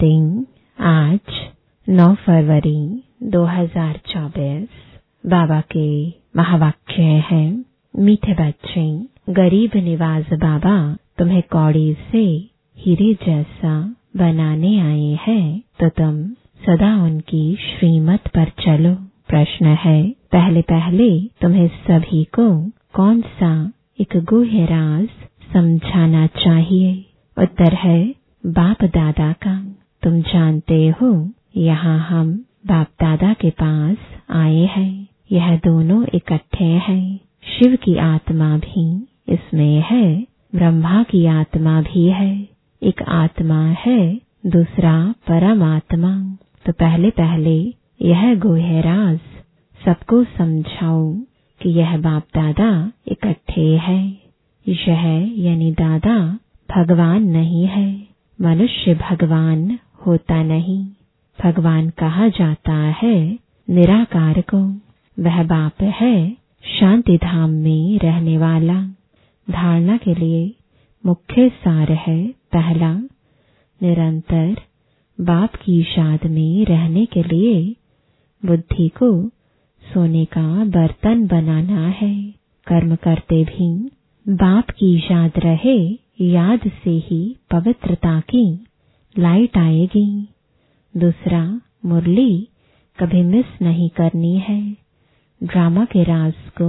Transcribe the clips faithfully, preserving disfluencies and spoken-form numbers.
Reading आज नौ फरवरी दो हज़ार चौबीस। बाबा के महावाक्य हैं, मीठे बच्चे, गरीब निवाज बाबा तुम्हें कौड़ी से हीरे जैसा बनाने आए हैं, तो तुम सदा उनकी श्रीमत पर चलो। प्रश्न है, पहले पहले तुम्हें सभी को कौन सा एक गुह्य राज समझाना चाहिए? उत्तर है बाप दादा का। तुम जानते हो यहाँ हम बाप दादा के पास आए हैं। यह दोनों इकट्ठे हैं। शिव की आत्मा भी इसमें है, ब्रह्मा की आत्मा भी है। एक आत्मा है, दूसरा परमात्मा। तो पहले पहले यह गुह्य राज सबको समझाओ कि यह बाप दादा इकट्ठे हैं। यह यानी दादा भगवान नहीं है। मनुष्य भगवान होता नहीं। भगवान कहा जाता है निराकार को। वह बाप है शांति धाम में रहने वाला। धारणा के लिए मुख्य सार है, पहला, निरंतर बाप की याद में रहने के लिए बुद्धि को सोने का बर्तन बनाना है। कर्म करते भी बाप की याद रहे, याद से ही पवित्रता की लाइट आएगी। दूसरा, मुरली कभी मिस नहीं करनी है। ड्रामा के राज को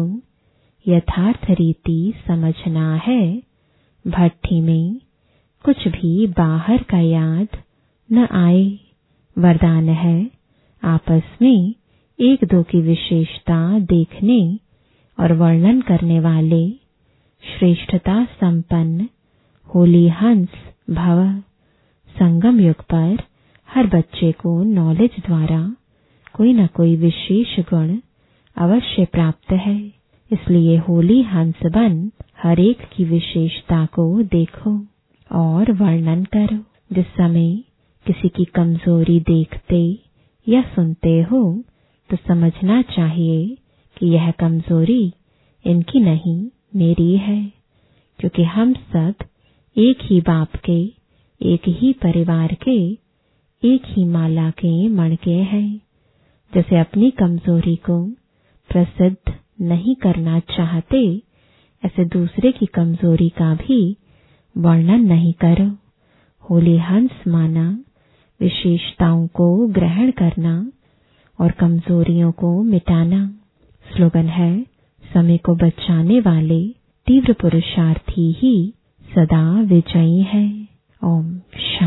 यथार्थ रीति समझना है। भट्ठी में कुछ भी बाहर का याद न आए। वरदान है, आपस में एक दो की विशेषता देखने और वर्णन करने वाले श्रेष्ठता संपन्न होली हंस भव। संगम युग पर हर बच्चे को नॉलेज द्वारा कोई न कोई विशेष गुण अवश्य प्राप्त है। इसलिए होली हंस बन हर एक की विशेषता को देखो और वर्णन करो। जिस समय किसी की कमजोरी देखते या सुनते हो तो समझना चाहिए कि यह कमजोरी इनकी नहीं, मेरी है। क्योंकि हम सब एक ही बाप के, एक ही परिवार के, एक ही माला के मणके हैं। जैसे अपनी कमजोरी को प्रसिद्ध नहीं करना चाहते, ऐसे दूसरे की कमजोरी का भी वर्णन नहीं करो। होली हंस माना विशेषताओं को ग्रहण करना और कमजोरियों को मिटाना। स्लोगन है, समय को बचाने वाले तीव्र पुरुषार्थी ही सदा विजयी है। ओम शांति।